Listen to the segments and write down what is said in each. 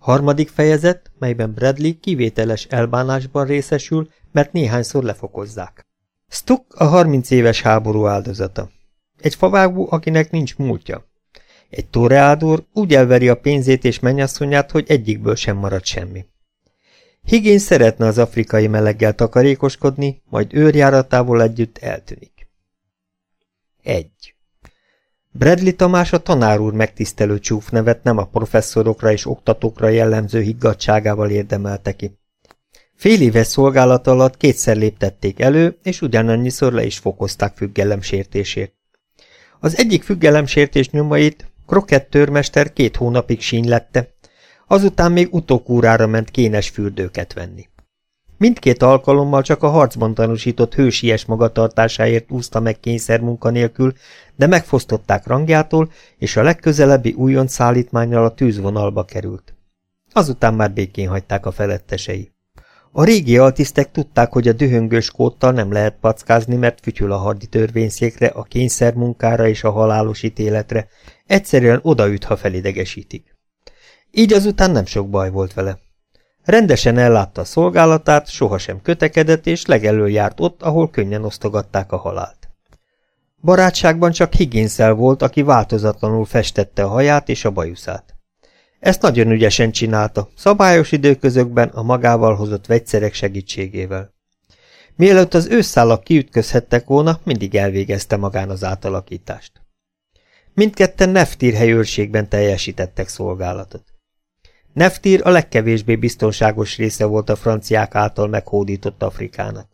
Harmadik fejezet, melyben Bradley kivételes elbánásban részesül, mert néhányszor lefokozzák. Stuck a 30 éves háború áldozata. Egy favágó, akinek nincs múltja. Egy toreador úgy elveri a pénzét és mennyasszonyát, hogy egyikből sem marad semmi. Higgins szeretne az afrikai meleggel takarékoskodni, majd őrjáratával együtt eltűnik. 1. Bradley Tamás a tanár úr megtisztelő csúfnevet nem a professzorokra és oktatókra jellemző higgadtságával érdemelte ki. Fél éves szolgálat alatt 2-szer léptették elő, és ugyanannyiszor le is fokozták függelemsértésért. Az egyik függelemsértés nyomait Crockett törmester 2 hónapig sínylette, azután még utókúrára ment kénes fürdőket venni. Mindkét alkalommal csak a harcban tanúsított hősies magatartásáért úszta meg kényszermunka nélkül, de megfosztották rangjától, és a legközelebbi újonc szállítmánnyal a tűzvonalba került. Azután már békén hagyták a felettesei. A régi altisztek tudták, hogy a dühöngős kódtal nem lehet packázni, mert fütyül a hardi törvényszékre, a kényszermunkára és a halálos ítéletre, egyszerűen odaüt, ha felidegesítik. Így azután nem sok baj volt vele. Rendesen ellátta a szolgálatát, sohasem kötekedett, és legelől járt ott, ahol könnyen osztogatták a halált. Barátságban csak Higginssel volt, aki változatlanul festette a haját és a bajuszát. Ezt nagyon ügyesen csinálta, szabályos időközökben a magával hozott vegyszerek segítségével. Mielőtt az ősszálak kiütközhettek volna, mindig elvégezte magán az átalakítást. Mindketten Neftír helyőrségben teljesítettek szolgálatot. Neftír a legkevésbé biztonságos része volt a franciák által meghódított Afrikának.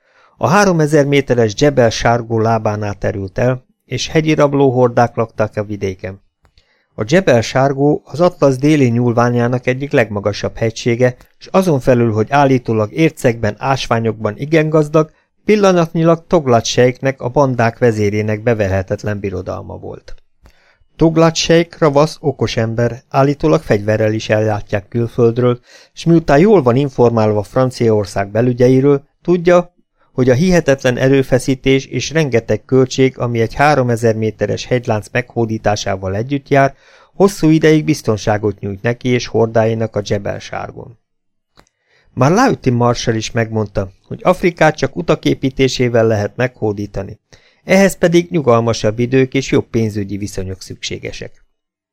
A 3000 méteres Dzsebel Sárgó lábánál terült el, és hegyi rablóhordák laktak a vidéken. A Dzsebel Sárgó az Atlasz déli nyúlványának egyik legmagasabb hegysége, és azon felül, hogy állítólag ércekben, ásványokban igen gazdag, pillanatnyilag Toglat sejknek, a bandák vezérének beverhetetlen birodalma volt. Toglat sejk ravasz, okos ember, állítólag fegyverrel is ellátják külföldről, s miután jól van informálva Franciaország belügyeiről, tudja, hogy a hihetetlen erőfeszítés és rengeteg költség, ami egy 3000 méteres hegylánc meghódításával együtt jár, hosszú ideig biztonságot nyújt neki és hordáinak a Dzsebel Sárgon. Már Lauti Marshall is megmondta, hogy Afrikát csak utak építésével lehet meghódítani, ehhez pedig nyugalmasabb idők és jobb pénzügyi viszonyok szükségesek.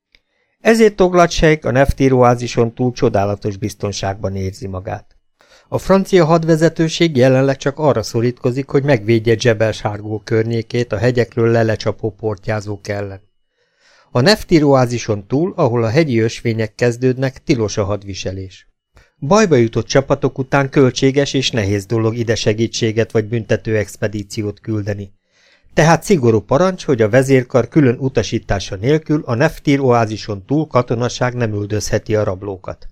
Ezért Toglat sejk a Neftír oázison túl csodálatos biztonságban érzi magát. A francia hadvezetőség jelenleg csak arra szorítkozik, hogy megvédje Dzsebel Sárgó környékét a hegyekről lelecsapó portyázók ellen. A Neftír oázison túl, ahol a hegyi ösvények kezdődnek, tilos a hadviselés. Bajba jutott csapatok után költséges és nehéz dolog ide segítséget vagy büntető expedíciót küldeni. Tehát szigorú parancs, hogy a vezérkar külön utasítása nélkül a Neftír oázison túl katonaság nem üldözheti a rablókat.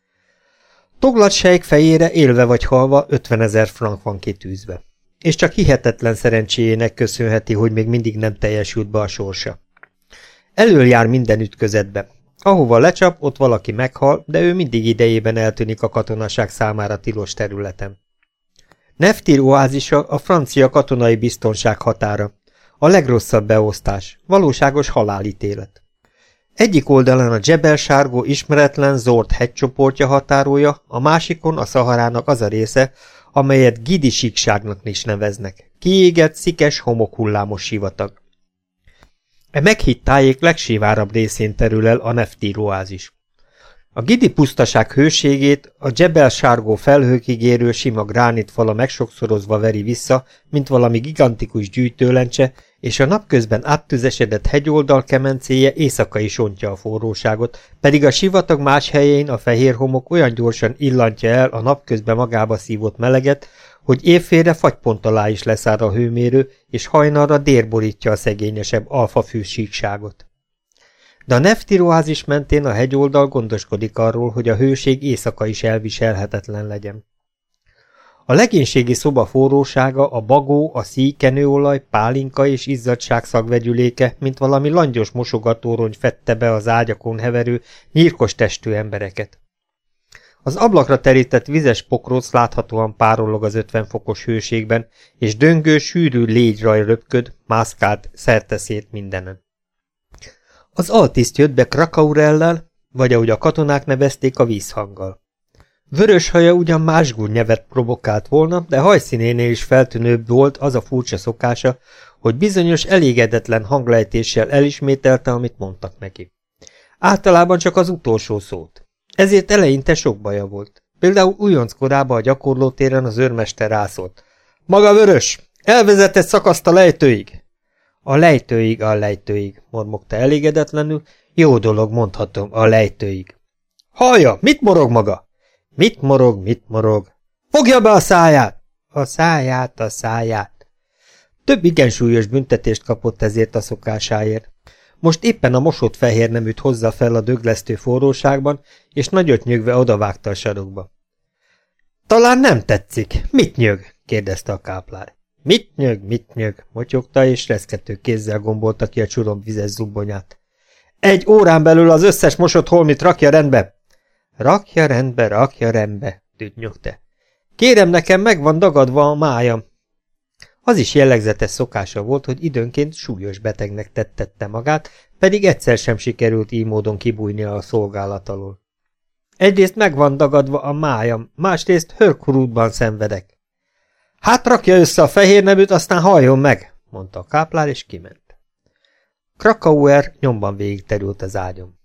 Toglat sejk fejére élve vagy halva 50 000 frank van kitűzve, és csak hihetetlen szerencséjének köszönheti, hogy még mindig nem teljesült be a sorsa. Elől jár minden ütközetbe. Ahova lecsap, ott valaki meghal, de ő mindig idejében eltűnik a katonaság számára tilos területen. Neftír oázisa a francia katonai biztonság határa, a legrosszabb beosztás, valóságos halálítélet. Egyik oldalon a Dzsebel Sárgó ismeretlen Zord hegycsoportja határolja, a másikon a Szaharának az a része, amelyet Gidi síkságnak is neveznek, kiégett, szikes, homokhullámos sivatag. E meghitt tájék legsivárabb részén terül el a Neftír oázis. A Gidi pusztaság hőségét a Dzsebel Sárgó felhőkig érő sima gránitfala megsokszorozva veri vissza, mint valami gigantikus gyűjtőlencse, és a napközben áttüzesedett hegyoldal kemencéje éjszaka is ontja a forróságot, pedig a sivatag más helyén a fehér homok olyan gyorsan illantja el a napközben magába szívott meleget, hogy évfélre fagypont alá is leszáll a hőmérő, és hajnalra dérborítja a szegényesebb alfafű síkságot. De a Neftír oázis mentén a hegyoldal gondoskodik arról, hogy a hőség éjszaka is elviselhetetlen legyen. A legénységi szoba forrósága, a bagó, a szíjkenőolaj, pálinka és izzadság szagvegyüléke, mint valami langyos mosogatórony fette be az ágyakon heverő, nyírkos testű embereket. Az ablakra terített vizes pokróc láthatóan párolog az 50 fokos hőségben, és döngő, sűrű légyraj röpköd, mászkált, szerteszét mindenen. Az altiszt jött be Krakaurellel, vagy ahogy a katonák nevezték, a vízhanggal. Vörös haja ugyan másgúr nevet provokált volna, de hajszínénél is feltűnőbb volt az a furcsa szokása, hogy bizonyos elégedetlen hanglejtéssel elismételte, amit mondtak neki. Általában csak az utolsó szót. Ezért eleinte sok baja volt. Például újonckorában a gyakorlótéren az őrmester rászólt. Maga Vörös! Elvezet egy szakaszt a lejtőig! A lejtőig, mormogta elégedetlenül. Jó dolog, mondhatom, a lejtőig. Hallja, mit morog maga? Mit morog? Fogja be a száját! A száját. Több igen súlyos büntetést kapott ezért a szokásáért. Most éppen a mosott fehér neműt hozza fel a döglesztő forróságban, és nagyot nyögve odavágta a sarokba. Talán nem tetszik. Mit nyög? kérdezte a káplár. Mit nyög? Motyogta, és reszkető kézzel gombolta ki a csuromb vizes zubbonyát. 1 órán belül az összes mosott holmit rakja rendbe! Rakja rendbe, tüttnyögte. Kérem, nekem meg van dagadva a májam. Az is jellegzetes szokása volt, hogy időnként súlyos betegnek tettette magát, pedig egyszer sem sikerült így módon kibújnia a szolgálat alól. Egyrészt meg van dagadva a májam, másrészt hörkurútban szenvedek. Hát rakja össze a fehér neműt, aztán halljon meg, mondta a káplár, és kiment. Krakauer nyomban végigterült az ágyon.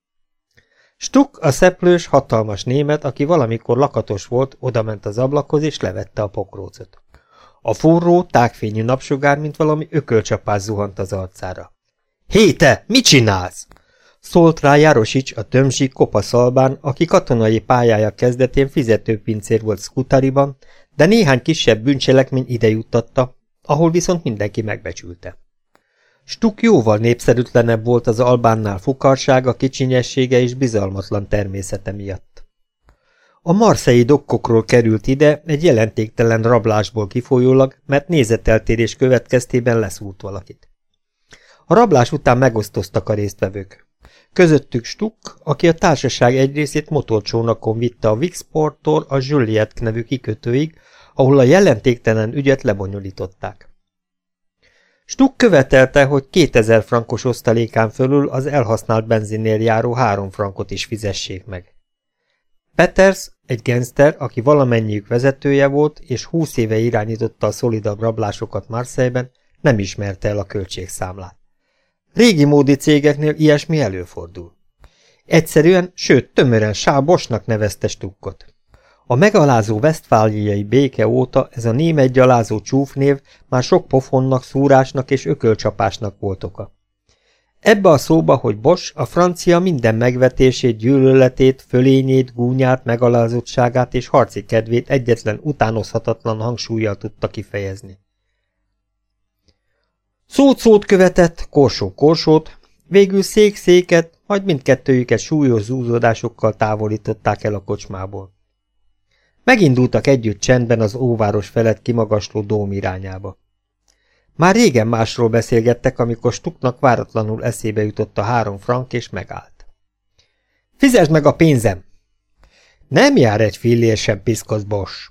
Stuck, a szeplős, hatalmas német, aki valamikor lakatos volt, odament az ablakhoz, és levette a pokrócot. A forró, tágfényű napsugár, mint valami ökölcsapás zuhant az arcára. Hé te, mit csinálsz? Szólt rá Jarosics, a tömzsi kopasz albán, aki katonai pályája kezdetén fizetőpincér volt Skutariban, de néhány kisebb bűncselekmény ide juttatta, ahol viszont mindenki megbecsülte. Stuck jóval népszerűtlenebb volt az albánnál fukarsága, kicsinyessége és bizalmatlan természete miatt. A marseille dokkokról került ide egy jelentéktelen rablásból kifolyólag, mert nézeteltérés következtében leszúrt valakit. A rablás után megosztoztak a résztvevők. Közöttük Stuck, aki a társaság egy részét motorcsónakon vitte a Wixporttól a Joliet nevű kikötőig, ahol a jelentéktelen ügyet lebonyolították. Stuck követelte, hogy 2000 frankos osztalékán fölül az elhasznált benzinnél járó 3 frankot is fizessék meg. Peters, egy gangster, aki valamennyiük vezetője volt, és 20 éve irányította a szolidabb rablásokat Marseille-ben, nem ismerte el a költségszámlát. Régi módi cégeknél ilyesmi előfordul. Egyszerűen, sőt tömören sábosnak nevezte Stuckot. A megalázó westfáliai béke óta ez a német gyalázó csúfnév már sok pofonnak, szúrásnak és ökölcsapásnak volt oka. Ebbe a szóba, hogy Bosch a francia minden megvetését, gyűlöletét, fölényét, gúnyát, megalázottságát és harci kedvét egyetlen utánozhatatlan hangsúllyal tudta kifejezni. Szót követett, korsót, végül széket, majd mindkettőjüket súlyos zúzódásokkal távolították el a kocsmából. Megindultak együtt csendben az óváros felett kimagasló dóm irányába. Már régen másról beszélgettek, amikor Stucknak váratlanul eszébe jutott a 3 frank, és megállt. Fizesd meg a pénzem! Nem jár egy fillér sem, piszkosz Bosch!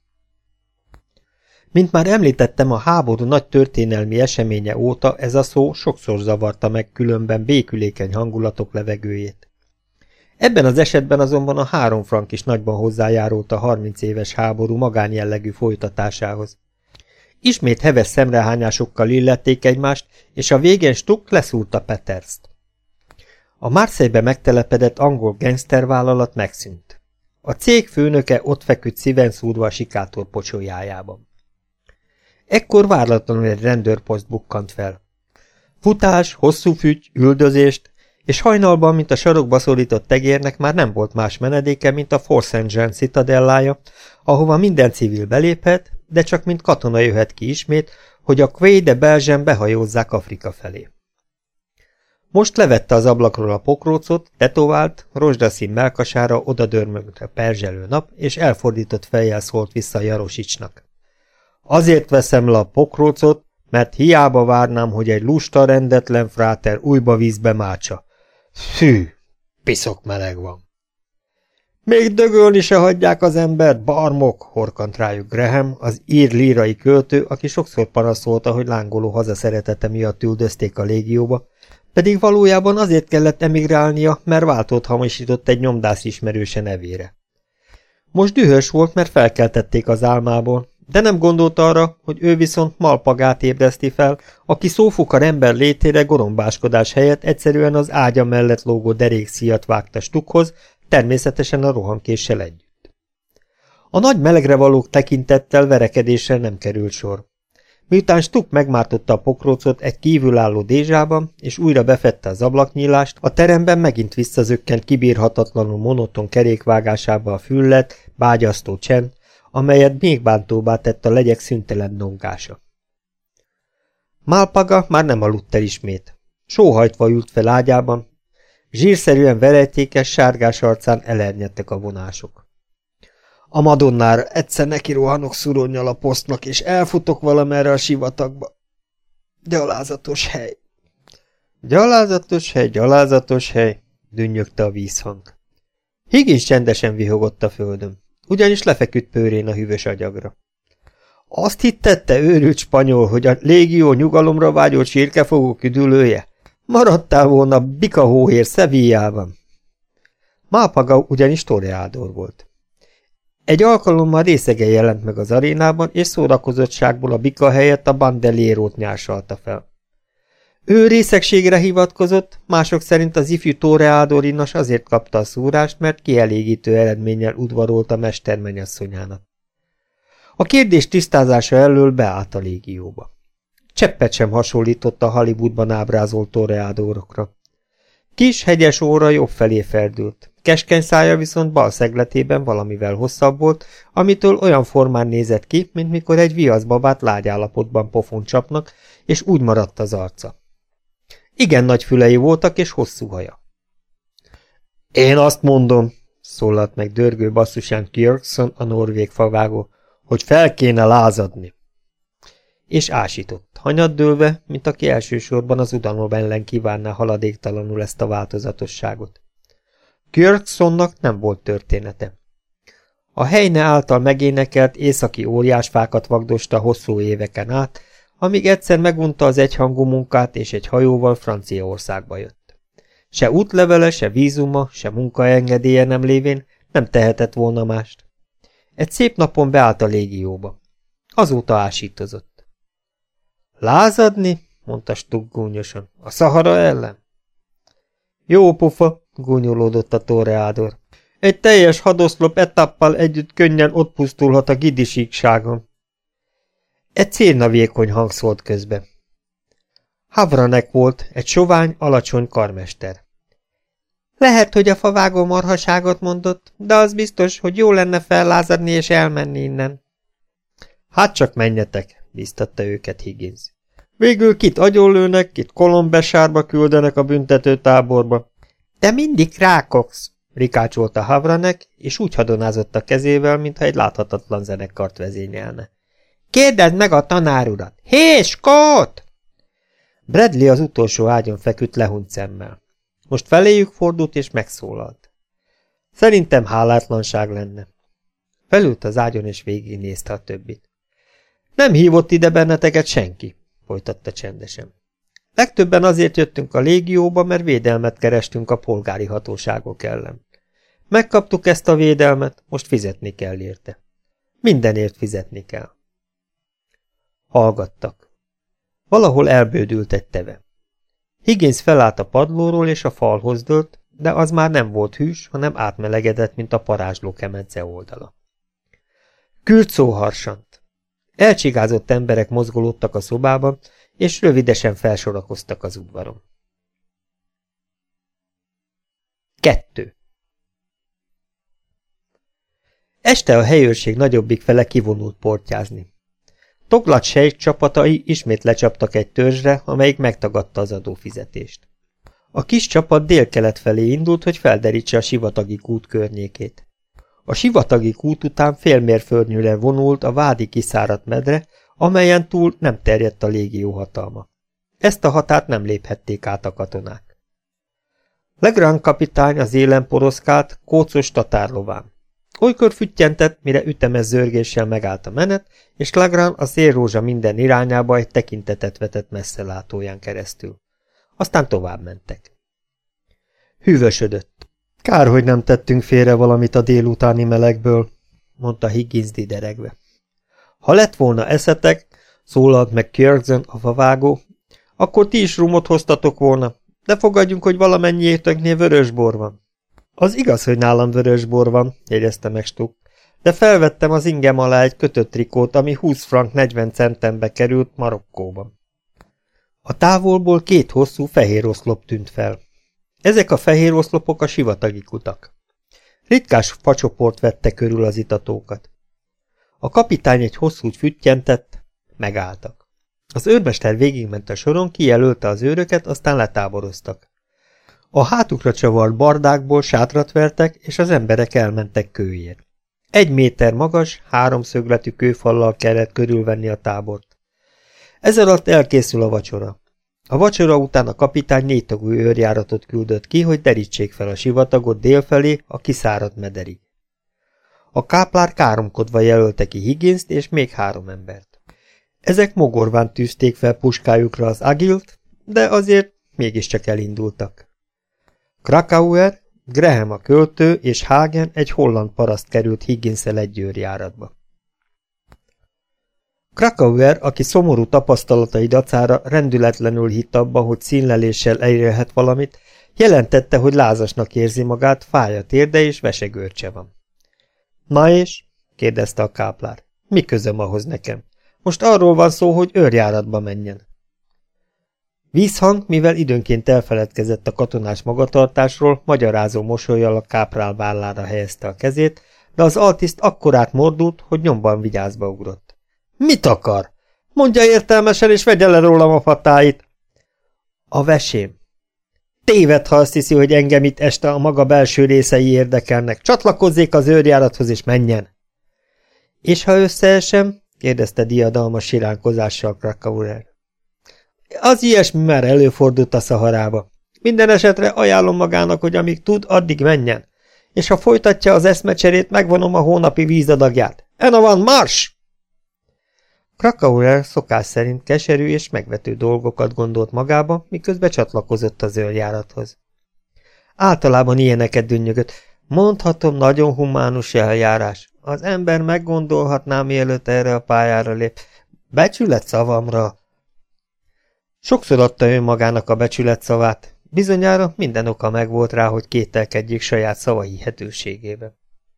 Mint már említettem, a háború nagy történelmi eseménye óta ez a szó sokszor zavarta meg különben békülékeny hangulatok levegőjét. Ebben az esetben azonban a 3 frank is nagyban hozzájárult a 30 éves háború magánjellegű folytatásához. Ismét heves szemrehányásokkal illették egymást, és a végén Stuck leszúrta Peterst. A Marseille-be megtelepedett angol gangstervállalat megszűnt. A cég főnöke ott feküdt szíven szúrva a sikátor pocsolyájában. Ekkor váratlanul egy rendőrposzt bukkant fel. Futás, hosszú füty, üldözést, és hajnalban, mint a sarokba szorított tegérnek már nem volt más menedéke, mint a Fort Saint-Jean citadellája, ahova minden civil beléphet, de csak mint katona jöhet ki ismét, hogy a Quai de Belgium behajózzák Afrika felé. Most levette az ablakról a pokrócot, tetovált, rozsdaszín mellkasára odadörmögött a perzselő nap, és elfordított fejjel szólt vissza Jarosicsnak. Azért veszem le a pokrócot, mert hiába várnám, hogy egy lusta, rendetlen fráter újba vízbe mátsa. Fű, piszok meleg van. Még dögölni se hagyják az embert, barmok, horkant rájuk Graham, az ír lírai költő, aki sokszor panaszolta, hogy lángoló hazaszeretete miatt üldözték a légióba, Pedig valójában azért kellett emigrálnia, mert váltót hamisított egy nyomdász ismerőse nevére. Most dühös volt, mert felkeltették az álmából, de nem gondolt arra, hogy ő viszont Malpagát ébreszti fel, aki szófukar ember létére gorombáskodás helyett egyszerűen az ágya mellett lógó derékszíjat vágta Stuckhoz, természetesen a rohamkéssel együtt. A nagy melegre való tekintettel verekedésre nem került sor. Miután Stuck megmártotta a pokrócot egy kívülálló dézsában, és újra befette az ablaknyílást, a teremben megint visszazökkent kibírhatatlanul monoton kerékvágásába a füllet, bágyasztó csend, amelyet még bántóbbá tett a legyek szüntelen dongása. Malpaga már nem aludt el ismét. Sóhajtva ült fel ágyában, zsírszerűen verejtékes, sárgás arcán elernyedtek a vonások. A Madonnára egyszer neki rohanok szuronnyal a posztnak, és elfutok valamerre a sivatagba. Gyalázatos hely. Gyalázatos hely, dünnyögte a vízhang. Higgins csendesen vihogott a földön, ugyanis lefeküdt pőrén a hűvös agyagra. Azt hittette, őrült spanyol, hogy a légió nyugalomra vágyó csirkefogó üdülője? Maradtál volna bikahóhér Sevillában. Malpaga ugyanis toreador volt. Egy alkalommal részegen jelent meg az arénában, és szórakozottságból a bika helyett a bandeliérót nyársalta fel. Ő részegségre hivatkozott, mások szerint az ifjú toreadorinas azért kapta a szúrást, mert kielégítő eredménnyel udvarolt a mester mennyasszonyának. A kérdés tisztázása elől beállt a légióba. Cseppet sem hasonlított a Hollywoodban ábrázolt toreadorokra. Kis, hegyes óra jobb felé ferdült, keskeny szája viszont bal szegletében valamivel hosszabb volt, amitől olyan formán nézett ki, mint mikor egy viaszbabát lágy állapotban pofont csapnak, és úgy maradt az arca. Igen nagy fülei voltak, és hosszú haja. Én azt mondom, szólalt meg dörgő basszusán Kjörksson, a norvég favágó, hogy fel kéne lázadni. És ásított, hanyaddőlve, mint aki elsősorban az udalom ellen kívánná haladéktalanul ezt a változatosságot. Kjörkssonnak nem volt története. A Heine által megénekelt északi óriásfákat vagdosta hosszú éveken át, amíg egyszer megunta az egyhangú munkát, és egy hajóval Franciaországba jött. Se útlevele, se vízuma, se munkaengedélye nem lévén nem tehetett volna mást. Egy szép napon beállt a légióba. Azóta ásítozott. Lázadni? Mondta Stuck gúnyosan. A Szahara ellen? Jó pufa, gúnyolódott a toreador. Egy teljes hadoszlop etappal együtt könnyen ott pusztulhat a gidisíkságon. Egy célnavékony hang szólt közbe. Havranek volt, egy sovány, alacsony karmester. Lehet, hogy a favágó marhaságot mondott, de az biztos, hogy jó lenne fellázadni és elmenni innen. Hát csak menjetek, bíztatta őket Higgins. Végül kit agyonlőnek, kit Kolombesárba küldenek a büntetőtáborba. De mindig rákogsz, rikácsolta Havranek, és úgy hadonázott a kezével, mintha egy láthatatlan zenekart vezényelne. Kérdezd meg a tanárurat! Hé, Scott! Bradley az utolsó ágyon feküdt lehunyt szemmel. Most feléjük fordult és megszólalt. Szerintem hálátlanság lenne. Felült az ágyon és végignézte a többit. Nem hívott ide benneteket senki, folytatta csendesen. Legtöbben azért jöttünk a légióba, mert védelmet kerestünk a polgári hatóságok ellen. Megkaptuk ezt a védelmet, most fizetni kell érte. Mindenért fizetni kell. Hallgattak. Valahol elbődült egy teve. Higgins felállt a padlóról és a falhoz dőlt, de az már nem volt hűs, hanem átmelegedett, mint a parázsló kemence oldala. Kürt szó harsant. Elcsigázott emberek mozgolódtak a szobában, és rövidesen felsorakoztak az udvaron. 2. Este a helyőrség nagyobbik fele kivonult portyázni. Toglat sejt csapatai ismét lecsaptak egy törzsre, amelyik megtagadta az adófizetést. A kis csapat délkelet felé indult, hogy felderítse a sivatagi kút környékét. A sivatagi kút után félmérföldnyire vonult a vádi kiszáradt medre, amelyen túl nem terjedt a légió hatalma. Ezt a határt nem léphették át a katonák. Legrand kapitány az élen poroszkált, kócos tatárlován. Olykor füttyentett, mire ütemes zörgéssel megállt a menet, és Legrand a szélrózsa minden irányába egy tekintetet vetett messzelátóján keresztül. Aztán tovább mentek. Hűvösödött. Kár, hogy nem tettünk félre valamit a délutáni melegből, mondta Higgins dideregve. Ha lett volna eszetek, szólalt meg Kjörgzen a favágó, akkor ti is rumot hoztatok volna, de fogadjunk, hogy valamennyiétöknél vörösbor van. Az igaz, hogy nálam vörösbor van, jegyezte meg Stuck, de felvettem az ingem alá egy kötött trikót, ami 20 frank 40 centembe került Marokkóban. A távolból 2 hosszú fehér oszlop tűnt fel. Ezek a fehér oszlopok a sivatagi kutak. Ritkás facsoport vette körül az itatókat. A kapitány egy hosszút füttyentett, megálltak. Az őrmester végigment a soron, kijelölte az őröket, aztán letáboroztak. A hátukra csavart bardákból sátrat vertek, és az emberek elmentek kőért. 1 méter magas, 3 szögletű kőfallal kellett körülvenni a tábort. Ez alatt elkészül a vacsora. A vacsora után a kapitány 4 tagú őrjáratot küldött ki, hogy derítsék fel a sivatagot délfelé a kiszáradt mederig. A káplár káromkodva jelölte ki Higginst és még 3 embert. Ezek mogorván tűzték fel puskájukra az agilt, de azért mégiscsak elindultak. Krakauer, Graham a költő és Hagen egy holland paraszt került Higginssel egy őrjáratba. Krakauer, aki szomorú tapasztalatai dacára rendületlenül hitt abba, hogy színleléssel elérhet valamit, jelentette, hogy lázasnak érzi magát, fáj a térde és vesegőrcse van. Na és? kérdezte a káplár. Mi közöm ahhoz nekem? Most arról van szó, hogy őrjáratba menjen. Vízhang, mivel időnként elfeledkezett a katonás magatartásról, magyarázó mosollyal a káprál vállára helyezte a kezét, de az altiszt akkorát mordult, hogy nyomban vigyázba ugrott. Mit akar? Mondja értelmesen, és vegye le rólam a fatáit. A vesém. Téved, ha azt hiszi, hogy engem itt este a maga belső részei érdekelnek. Csatlakozzék az őrjárathoz, és menjen. És ha összeesem? kérdezte diadalmas siránkozással Krakauer. Az ilyesmi már előfordult a Szaharába. Minden esetre ajánlom magának, hogy amíg tud, addig menjen. És ha folytatja az eszmecserét, megvonom a hónapi vízadagját. Ena van, mars! Krakauer szokás szerint keserű és megvető dolgokat gondolt magába, miközben csatlakozott az őrjárathoz. Általában ilyeneket dünnyögött. Mondhatom, nagyon humánus eljárás. Az ember meggondolhatná, mielőtt erre a pályára lép. Becsület szavamra. Sokszor adta önmagának a becsület szavát. Bizonyára minden oka megvolt rá, hogy kételkedjék saját szava hihetőségébe.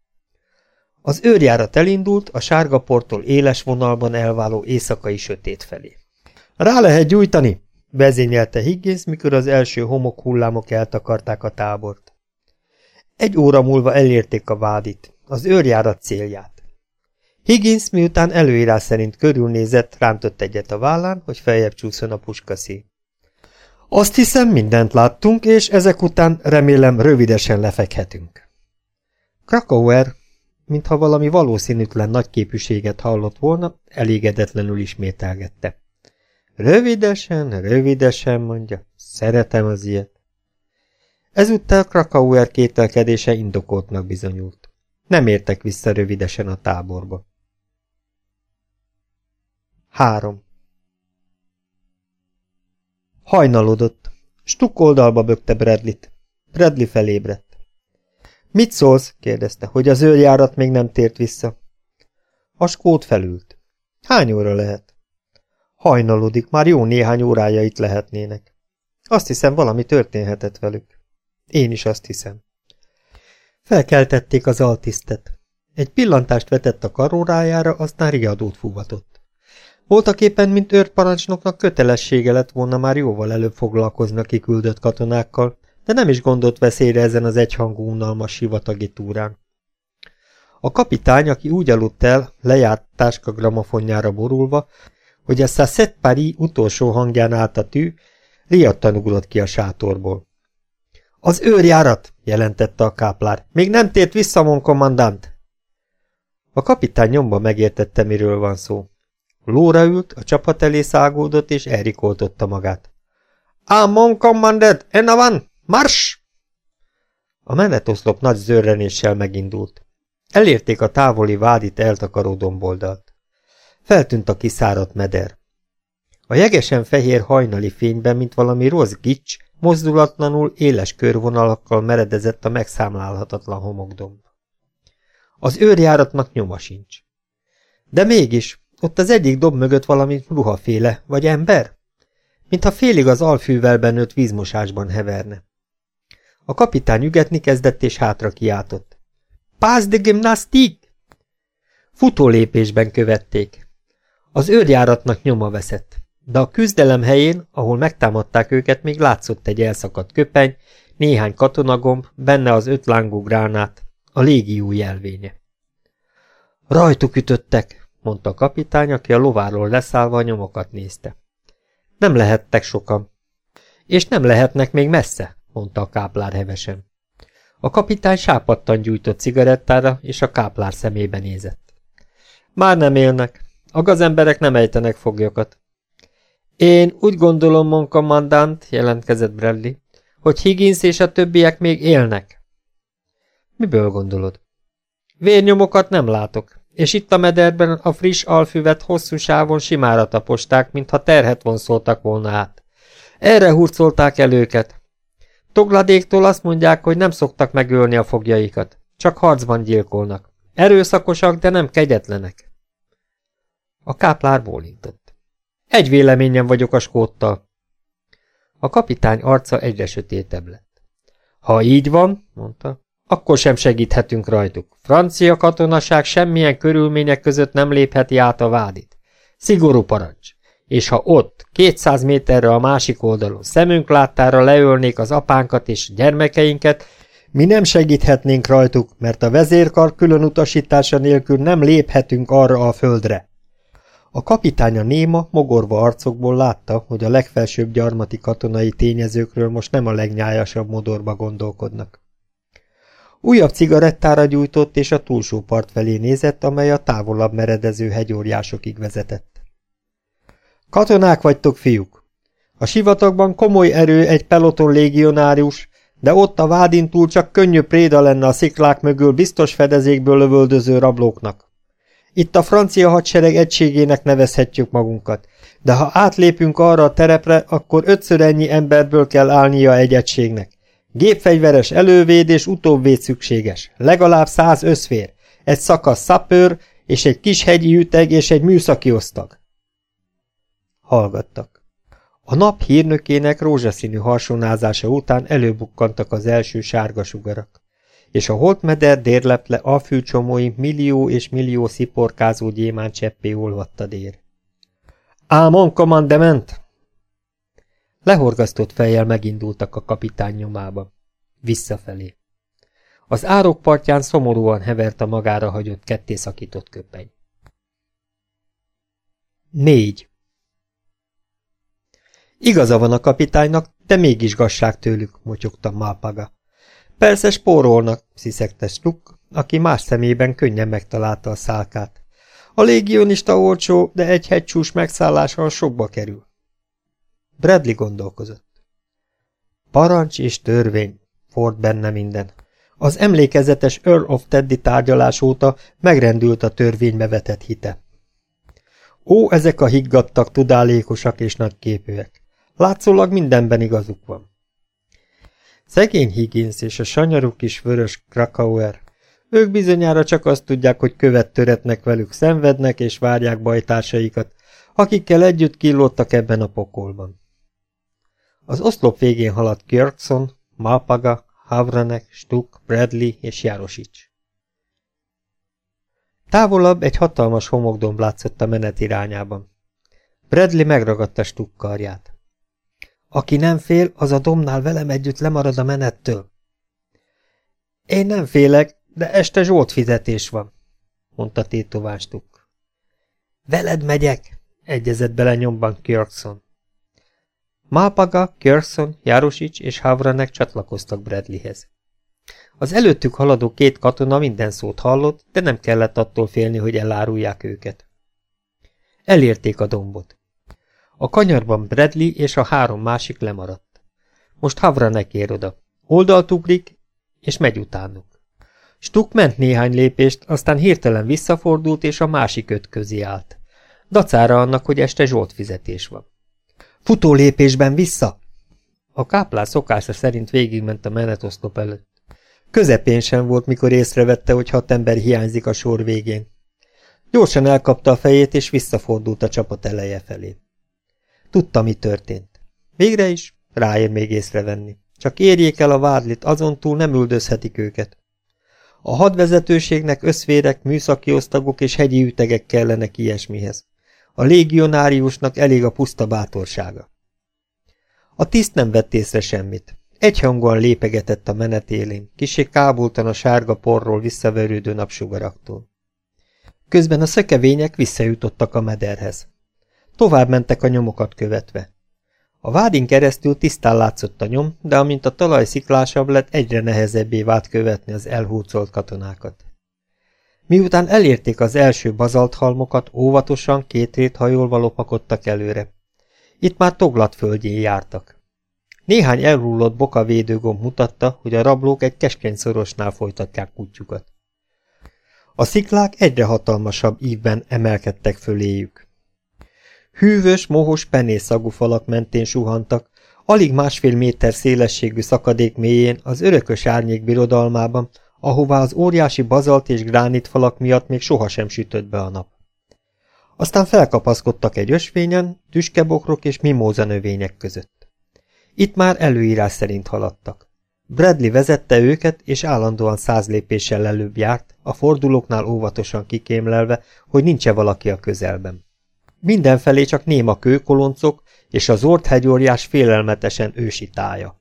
Az őrjárat elindult a sárgaporttól éles vonalban elváló éjszakai sötét felé. Rá lehet gyújtani, vezényelte Higgins, mikor az első homokhullámok eltakarták a tábort. 1 óra múlva elérték a vádit, az őrjárat célját. Higgins, miután előírás szerint körülnézett, rántott egyet a vállán, hogy feljebb csúszson a puskaszél. Azt hiszem, mindent láttunk, és ezek után remélem rövidesen lefekhetünk. Krakauer, mintha valami valószínűtlen nagyképűséget hallott volna, elégedetlenül ismételgette. Rövidesen, rövidesen, mondja, szeretem az ilyet. Ezúttal Krakauer kételkedése indokoltnak bizonyult. Nem értek vissza rövidesen a táborba. 3. Hajnalodott. Stuck oldalba bökte Bradley-t. Bradley felébredt. Mit szólsz? kérdezte, hogy az őrjárat még nem tért vissza. A skót felült. Hány óra lehet? Hajnalodik, már jó néhány órája itt lehetnének. Azt hiszem, valami történhetett velük. Én is azt hiszem. Felkeltették az altisztet. Egy pillantást vetett a karórájára, aztán riadót fúvatott. Voltaképpen, mint őrparancsnoknak kötelessége lett volna már jóval előbb foglalkozni a kiküldött katonákkal, de nem is gondolt veszélyre ezen az egyhangú unalmas sivatagi túrán. A kapitány, aki úgy aludt el, lejárt táska gramofonjára borulva, hogy a Sasset Paris utolsó hangján állt a tű, riadtan ugrott ki a sátorból. Az őrjárat, jelentette a káplár. Még nem tért vissza, mon kommandant. A kapitány nyomban megértette, miről van szó. Lóra ült, a csapat elé szágódott, és elrikoltotta magát. Mon kommandant, enna van, mars! A menetoszlop nagy zörrenéssel megindult. Elérték a távoli vádit eltakaró domboldalt. Feltűnt a kiszáradt meder. A jegesen fehér hajnali fényben, mint valami rossz gics, mozdulatlanul éles körvonalakkal meredezett a megszámlálhatatlan homokdomb. Az őrjáratnak nyoma sincs. De mégis, ott az egyik dob mögött valami ruhaféle, vagy ember? Mintha félig az alfűvel benőtt vízmosásban heverne. A kapitány ügetni kezdett és hátra kiáltott. Pass de gymnastique! Futólépésben követték. Az őrjáratnak nyoma veszett, de a küzdelem helyén, ahol megtámadták őket, még látszott egy elszakadt köpeny, néhány katonagomb, benne az 5 lángú gránát, a légió jelvénye. Rajtuk ütöttek, mondta a kapitány, aki a lováról leszállva a nyomokat nézte. Nem lehettek sokan. És nem lehetnek még messze, mondta a káplár hevesen. A kapitány sápadtan gyújtott cigarettára, és a káplár szemébe nézett. Már nem élnek. A gazemberek nem ejtenek foglyokat. Én úgy gondolom, mon kommandant, jelentkezett Bradley, hogy Higgins és a többiek még élnek. Miből gondolod? Vérnyomokat nem látok, és itt a mederben a friss alfüvet hosszú sávon simára taposták, mintha terhet vonszoltak volna át. Erre hurcolták el őket. Togladéktól azt mondják, hogy nem szoktak megölni a foglyaikat, csak harcban gyilkolnak. Erőszakosak, de nem kegyetlenek. A káplár bólintott. Egy véleményen vagyok a skóttal. A kapitány arca egyre sötétebb lett. Ha így van, mondta, akkor sem segíthetünk rajtuk. Francia katonaság semmilyen körülmények között nem lépheti át a Vádit. Szigorú parancs. És ha ott, 200 méterre a másik oldalon szemünk láttára leölnék az apánkat és gyermekeinket, mi nem segíthetnénk rajtuk, mert a vezérkar külön utasítása nélkül nem léphetünk arra a földre. A kapitány a néma, mogorva arcokból látta, hogy a legfelsőbb gyarmati katonai tényezőkről most nem a legnyájasabb modorba gondolkodnak. Újabb cigarettára gyújtott, és a túlsó part felé nézett, amely a távolabb meredező hegyóriásokig vezetett. Katonák vagytok, fiúk! A sivatagban komoly erő egy peloton légionárius, de ott a Vádin túl csak könnyű préda lenne a sziklák mögül biztos fedezékből lövöldöző rablóknak. Itt a francia hadsereg egységének nevezhetjük magunkat, de ha átlépünk arra a terepre, akkor 5-ször ennyi emberből kell állnia egy egységnek. Gépfegyveres elővéd és utóbvéd szükséges, legalább 100 összfér, egy szakasz szapőr és egy kis hegyi üteg és egy műszaki osztag. Hallgattak. A nap hírnökének rózsaszínű harsonázása után előbukkantak az első sárga sugarak, és a holtmeder dérleple alfűcsomói millió és millió sziporkázó gyémánt cseppé olvadt a dér. Ámon, kommandement! Lehorgasztott fejjel megindultak a kapitány nyomába. Visszafelé. Az árok partján szomorúan hevert a magára hagyott kettészakított köpeny. 4. Igaza van a kapitánynak, de mégis gasság tőlük, motyogta Malpaga. Persze spórolnak, sziszegte Stuck, aki más szemében könnyen megtalálta a szálkát. A légionista olcsó, de egy hegycsúcs megszállással sokba kerül. Bradley gondolkozott. Parancs és törvény, forrt benne minden. Az emlékezetes Earl of Teddy tárgyalás óta megrendült a törvénybe vetett hite. Ó, ezek a higgadtak, tudálékosak és nagyképűek. Látszólag mindenben igazuk van. Szegény Higgins és a sanyarú kis vörös Krakauer, ők bizonyára csak azt tudják, hogy követ töretnek velük, szenvednek és várják bajtársaikat, akikkel együtt killódtak ebben a pokolban. Az oszlop végén haladt Kjörkson, Malpaga, Havranek, Stuck, Bradley és Jarosics. Távolabb egy hatalmas homokdomb látszott a menet irányában. Bradley megragadta Stuck karját. Aki nem fél, az a dombnál velem együtt lemarad a menettől. Én nem félek, de este zsoltfizetés van, mondta tétován Stuck. Veled megyek, egyezett bele nyomban Kjörkson. Malpaga, Kjörkson, Jarosics és Havranek csatlakoztak Bradleyhez. Az előttük haladó 2 katona minden szót hallott, de nem kellett attól félni, hogy elárulják őket. Elérték a dombot. A kanyarban Bradley és a 3 másik lemaradt. Most Havranek ér oda. Oldalt ugrik, és megy utánuk. Stuck ment néhány lépést, aztán hirtelen visszafordult, és a másik 5 közé állt. Dacára annak, hogy este zsoltfizetés van. Futó lépésben vissza! A káplár szokása szerint végigment a menetoszlop előtt. Közepén sem volt, mikor észrevette, hogy 6 ember hiányzik a sor végén. Gyorsan elkapta a fejét, és visszafordult a csapat eleje felé. Tudta, mi történt. Végre is ráér még észrevenni. Csak érjék el a vádlit, azon túl nem üldözhetik őket. A hadvezetőségnek összvérek, műszaki osztagok és hegyi ütegek kellenek ilyesmihez. A légionáriusnak elég a puszta bátorsága. A tiszt nem vett észre semmit. Egyhangúan lépegetett a menet élén, kissé kábultan a sárga porról visszaverődő napsugaraktól. Közben a szökevények visszajutottak a mederhez. Tovább mentek a nyomokat követve. A vádin keresztül tisztán látszott a nyom, de amint a talaj sziklásabb lett, egyre nehezebbé vált követni az elhurcolt katonákat. Miután elérték az első bazalthalmokat, óvatosan 2 rét hajolva lopakodtak előre. Itt már Toglat földjén jártak. Néhány elhullott bokavédőgomb mutatta, hogy a rablók egy keskeny szorosnál folytatják útjukat. A sziklák egyre hatalmasabb ívben emelkedtek föléjük. Hűvös, mohos penészszagú falak mentén suhantak, alig 1,5 méter szélességű szakadék mélyén az örökös árnyék birodalmában, ahová az óriási bazalt és gránit falak miatt még sohasem sütött be a nap. Aztán felkapaszkodtak egy ösvényen, tüskebokrok és mimóza növények között. Itt már előírás szerint haladtak. Bradley vezette őket, és állandóan 100 lépéssel előbb járt, a fordulóknál óvatosan kikémlelve, hogy nincs-e valaki a közelben. Mindenfelé csak néma kőkoloncok, és az Zord-hegyorjás félelmetesen ősi tája.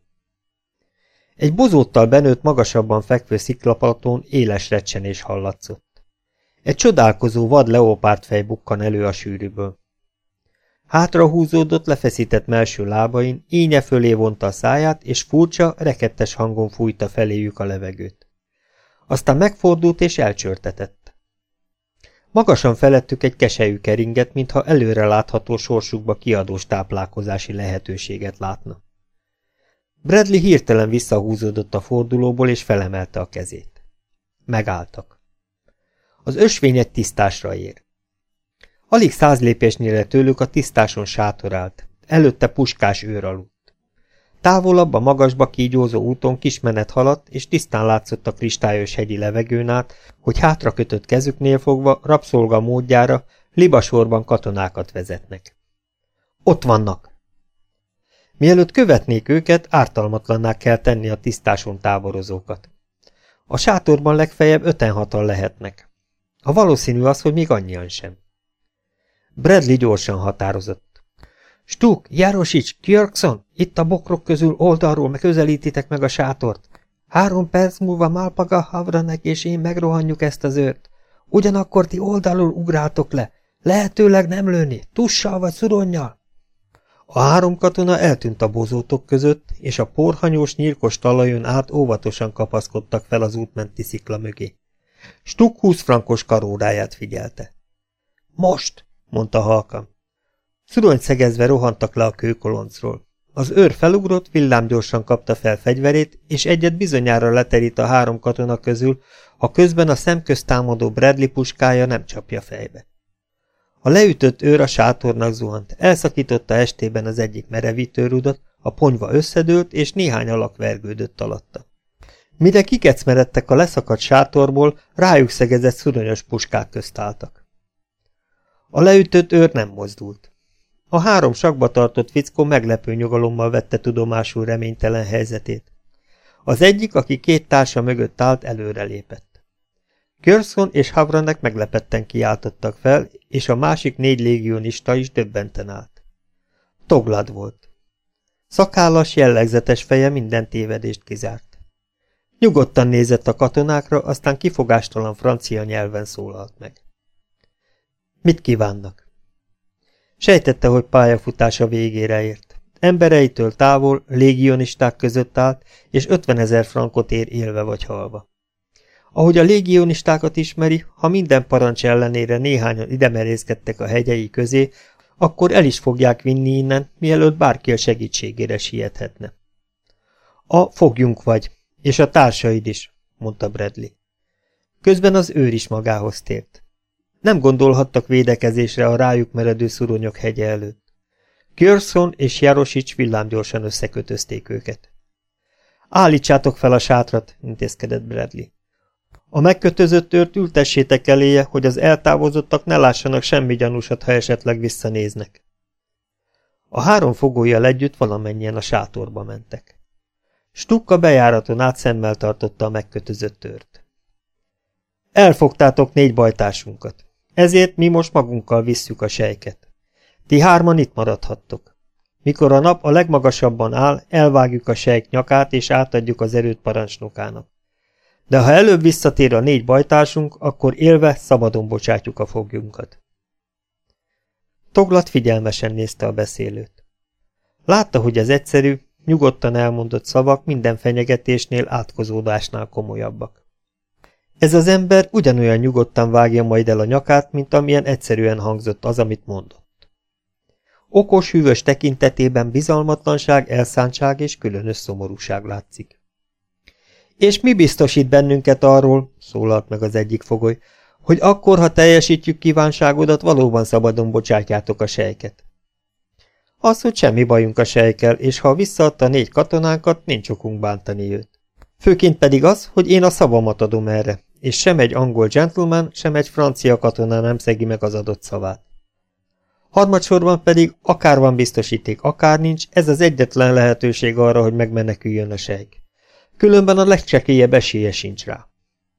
Egy bozóttal benőtt magasabban fekvő sziklapalaton éles recsenés hallatszott. Egy csodálkozó vad leopárdfej bukkan elő a sűrűből. Hátrahúzódott, lefeszített mellső lábain, ínye fölé vonta a száját, és furcsa, rekettes hangon fújta feléjük a levegőt. Aztán megfordult és elcsörtetett. Magasan felettük egy keselyű keringet, mintha előre látható sorsukba kiadós táplálkozási lehetőséget látna. Bradley hirtelen visszahúzódott a fordulóból, és felemelte a kezét. Megálltak. Az ösvény egy tisztásra ér. Alig 100 lépésnyire tőlük a tisztáson sátor állt, előtte puskás őr aludt. Távolabb a magasba kígyózó úton kismenet haladt, és tisztán látszott a kristályos hegyi levegőn át, hogy hátrakötött kezüknél fogva, rabszolga módjára, libasorban katonákat vezetnek. Ott vannak! Mielőtt követnék őket, ártalmatlanná kell tenni a tisztáson táborozókat. A sátorban legfeljebb 5-6-an lehetnek. A valószínű az, hogy még annyian sem. Bradley gyorsan határozott. Stuk, Jarosics, Kjörkson, itt a bokrok közül oldalról közelítitek meg a sátort. 3 perc múlva Malpaga, Havranek és én megrohanjuk ezt az őrt. Ugyanakkor ti oldalról ugráltok le. Lehetőleg nem lőni, tussal vagy szuronnyal. A 3 katona eltűnt a bozótok között, és a porhanyós, nyírkos talajon át óvatosan kapaszkodtak fel az útmenti szikla mögé. Stuk 20 frankos karóráját figyelte. Most! mondta halkan. Szuronyt szegezve rohantak le a kőkoloncról. Az őr felugrott, villámgyorsan kapta fel fegyverét, és egyet bizonyára leterít a 3 katona közül, ha közben a szemközt támadó Bradley puskája nem csapja fejbe. A leütött őr a sátornak zuhant, elszakította estében az egyik merevítőrudat, a ponyva összedőlt, és néhány alak vergődött alatta. Mire kikecmeredtek a leszakadt sátorból, rájuk szegezett szuronyos puskák közt álltak. A leütött őr nem mozdult. A 3 sakba tartott fickó meglepő nyugalommal vette tudomásul reménytelen helyzetét. Az egyik, aki 2 társa mögött állt, előrelépett. Kjörkson és Havranek meglepetten kiáltottak fel, és a másik 4 légionista is döbbenten állt. Toglad volt. Szakállas, jellegzetes feje minden tévedést kizárt. Nyugodtan nézett a katonákra, aztán kifogástalan francia nyelven szólalt meg. Mit kívánnak? Sejtette, hogy pályafutása végére ért. Embereitől távol, légionisták között állt, és 50 000 frankot ér élve vagy halva. Ahogy a légionistákat ismeri, ha minden parancs ellenére néhányan idemerészkedtek a hegyei közé, akkor el is fogják vinni innen, mielőtt bárki a segítségére siethetne. A fogjunk vagy, és a társaid is, mondta Bradley. Közben az őr is magához tért. Nem gondolhattak védekezésre a rájuk meredő szuronyok hegye előtt. Kjörson és Jarosics villámgyorsan összekötözték őket. Állítsátok fel a sátrat, intézkedett Bradley. A megkötözött őrt ültessétek eléje, hogy az eltávozottak ne lássanak semmi gyanúsat, ha esetleg visszanéznek. A 3 fogójjal együtt valamennyien a sátorba mentek. Stuck a bejáraton át szemmel tartotta a megkötözött őrt. Elfogtátok 4 bajtársunkat, ezért mi most magunkkal visszük a sejket. Ti 3 itt maradhattok. Mikor a nap a legmagasabban áll, elvágjuk a sejk nyakát és átadjuk az erőt parancsnokának. De ha előbb visszatér a 4 bajtársunk, akkor élve szabadon bocsátjuk a foglyunkat. Toglat figyelmesen nézte a beszélőt. Látta, hogy az egyszerű, nyugodtan elmondott szavak minden fenyegetésnél, átkozódásnál komolyabbak. Ez az ember ugyanolyan nyugodtan vágja majd el a nyakát, mint amilyen egyszerűen hangzott az, amit mondott. Okos, hűvös tekintetében bizalmatlanság, elszántság és különös szomorúság látszik. És mi biztosít bennünket arról, szólalt meg az egyik fogoly, hogy akkor, ha teljesítjük kívánságodat, valóban szabadon bocsátjátok a sejket. Az, hogy semmi bajunk a sejkkel, és ha visszaadta a 4 katonánkat, nincs okunk bántani őt. Főként pedig az, hogy én a szavamat adom erre, és sem egy angol gentleman, sem egy francia katona nem szegi meg az adott szavát. Harmadsorban pedig, akár van biztosíték, akár nincs, ez az egyetlen lehetőség arra, hogy megmeneküljön a sejk. Különben a legcsekélyebb esélye sincs rá.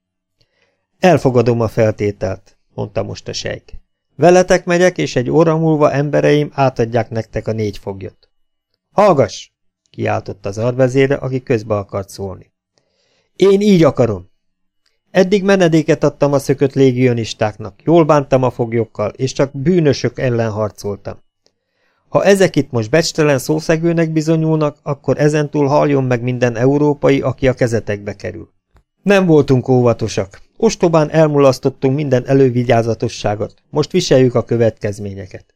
Elfogadom a feltételt, mondta most a sejk. Veletek megyek, és egy óra múlva embereim átadják nektek a 4 foglyot. Hallgass! Kiáltott az arvezére, aki közbe akart szólni. Én így akarom! Eddig menedéket adtam a szökött légionistáknak, jól bántam a foglyokkal, és csak bűnösök ellen harcoltam. Ha ezek itt most becstelen szószegőnek bizonyulnak, akkor ezentúl halljon meg minden európai, aki a kezetekbe kerül. Nem voltunk óvatosak. Ostobán elmulasztottunk minden elővigyázatosságot. Most viseljük a következményeket.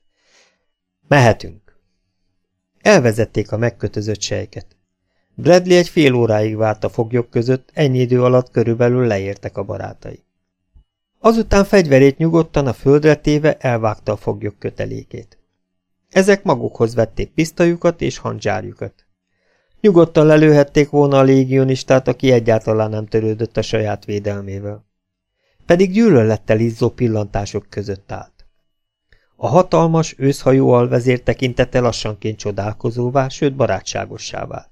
Mehetünk. Elvezették a megkötözött sejket. Bradley egy fél óráig várt a foglyok között, ennyi idő alatt körülbelül leértek a barátai. Azután fegyverét nyugodtan a földre téve elvágta a foglyok kötelékét. Ezek magukhoz vették pisztoljukat és handzsárjukat. Nyugodtan lelőhették volna a légionistát, aki egyáltalán nem törődött a saját védelmével. Pedig gyűlölettel izzó pillantások között állt. A hatalmas, őszhajú alvezér tekintete lassanként csodálkozóvá, sőt barátságossá vált.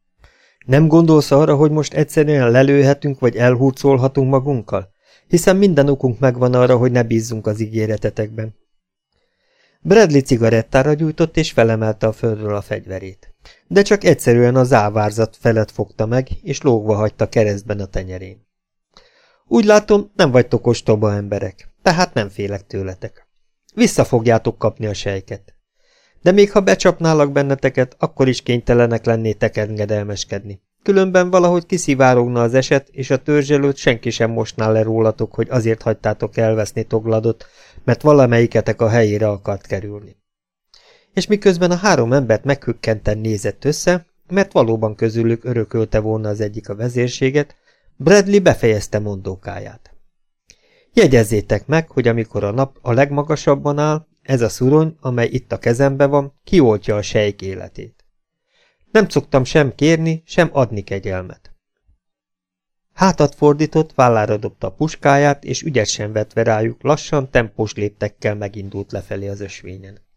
Nem gondolsz arra, hogy most egyszerűen lelőhetünk vagy elhurcolhatunk magunkkal? Hiszen minden okunk megvan arra, hogy ne bízzunk az ígéretetekben. Bradley cigarettára gyújtott és felemelte a földről a fegyverét. De csak egyszerűen a závárzat felett fogta meg, és lógva hagyta keresztben a tenyerén. Úgy látom, nem vagytok ostoba emberek, tehát nem félek tőletek. Vissza fogjátok kapni a sejket. De még ha becsapnálak benneteket, akkor is kénytelenek lennétek engedelmeskedni. Különben valahogy kiszivárogna az eset, és a törzs előtt senki sem mostná le rólatok, hogy azért hagytátok elveszni Togladot, mert valamelyiketek a helyére akart kerülni. És miközben a 3 embert meghökkenten nézett össze, mert valóban közülük örökölte volna az egyik a vezérséget, Bradley befejezte mondókáját. Jegyezzétek meg, hogy amikor a nap a legmagasabban áll, ez a szurony, amely itt a kezembe van, kioltja a sejk életét. Nem szoktam sem kérni, sem adni kegyelmet. Hátat fordított, vállára dobta a puskáját, és ügyet sem vetve rájuk, lassan, tempós léptekkel megindult lefelé az ösvényen.